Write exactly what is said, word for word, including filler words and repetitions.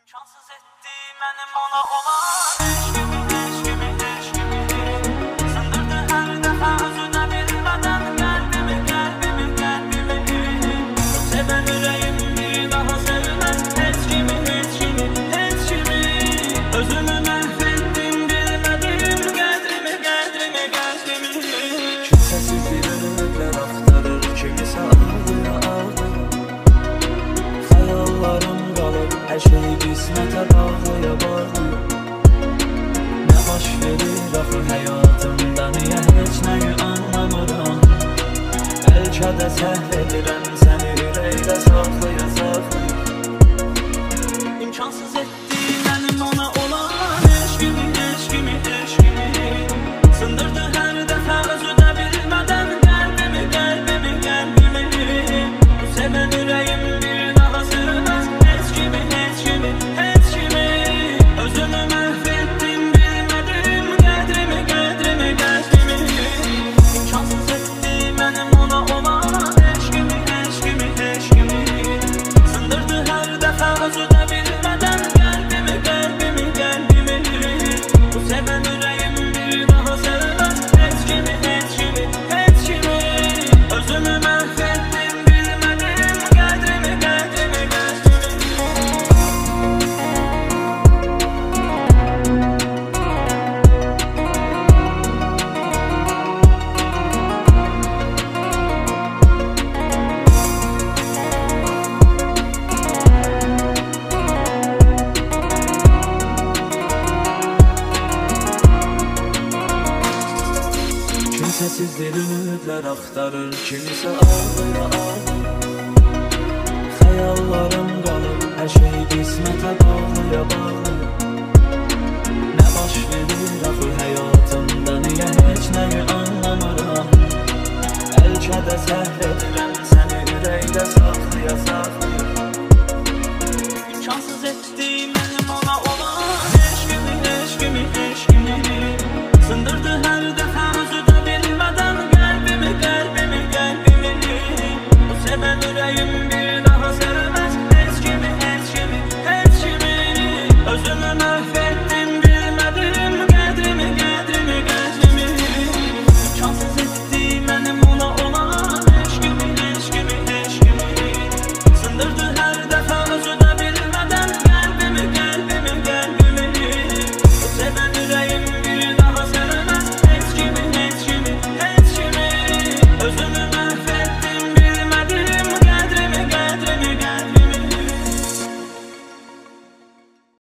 İmkansız etti mənim ona olan eşkimi, eşkimi, eşkimi sındırdı hər dəfə özünə bilmədən qəlbimi, qəlbimi, qəlbimi sevən ürəyim bir daha sevməz heç kimi, heç kimi, heç kimi özümü məhv etdim bilmədim qədrimi, qədrimi, qədrimi Kimsəsiz ürəklər axtarır kimisə ağlıya ağlıya Xəyallarım qalıb hər şey qismətə bağlıya bağlıya Nə baş verir axı həyatımda niyə heç nəyi anlamıram Bəlkə də səhv edirəm səni ürəkdə saxlaya saxlaya İmkansız etdi mənim ona olan eşkimi, eşkimi, eşkimi sındırdı hər dəfə özünə bilmədən qəlbimi, qəlbimi, qəlbimi bu sevən ürəyim bir daha sevməz heç kimi, heç kimi, heç kimi özümü məhv etdim bilmədim qədrimi, qədrimi, qədrimi İmkansız etdi mənim ona olan eşkimi, eşkimi, eşkimi sındırdı hər dəfə özünə bilmədən qəlbimi, qəlbimi, qəlbimi bu sevən ürəyim bir daha sevməz heç kimi, heç kimi, heç kimi özümü məhv etdim bilmədim qədrimi, qədrimi, qədrimi Kimsəsiz ümidlər axtarır kimisə ağlıya ağlıya Xəyallarım qalıb hər şey qismətə bağlıya bağlıya Nə baş verir axı həyatımda niyə heç nəyi anlamıram Bəlkə də səhv edirəm